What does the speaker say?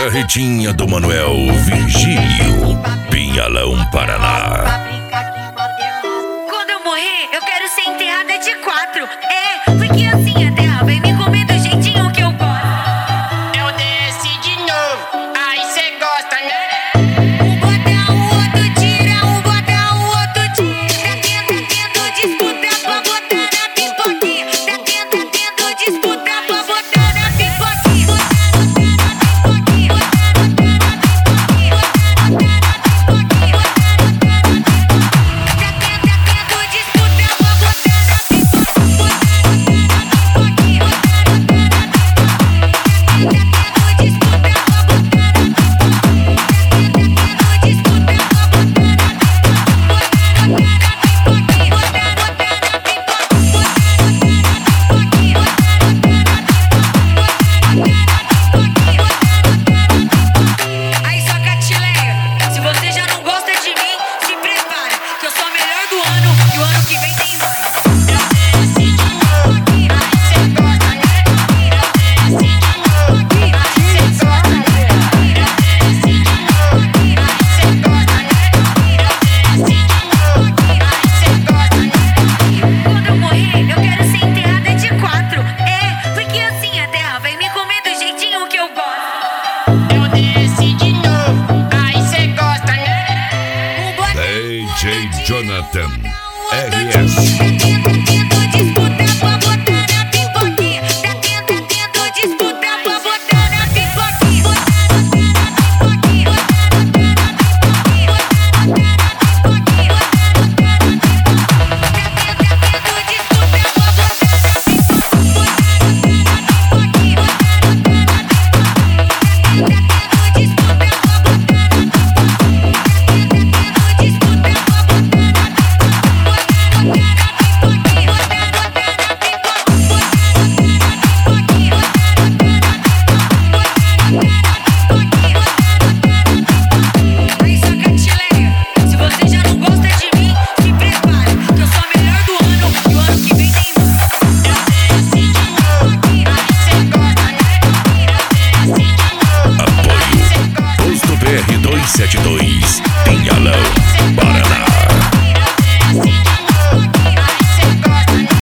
carretinha do Manuel Virgílio, Pinhalão, Paraná. Quando eu morrer, eu quero ser enterrada de 4. Porque assim a terra vem me comer do jeitinho que eu gosto. Eu desci de novo, aí cê gosta, né? Um bota, o outro tira, um bota, o outro tira. Tá tendo disputa pra botar na pipoquinha. Tá tendo disputa pra botar na pipoquinha. Aí só Catileia, se você já não gosta de mim, se prepara, que eu sou a melhor do ano e o ano que vem tem mais. Eu desci de novo, aí cê gosta, né? Eu desci de novo, aí cê gosta, né? Eu desci de novo, aí cê gosta, né? Eu desci de novo, aí cê gosta, né? Quando eu morrer, eu quero ser enterrada de 4. Porque assim a terra vem me comer do jeitinho que eu gosto. Eu desci de novo, aí cê gosta, né? DJ Jonathan RS.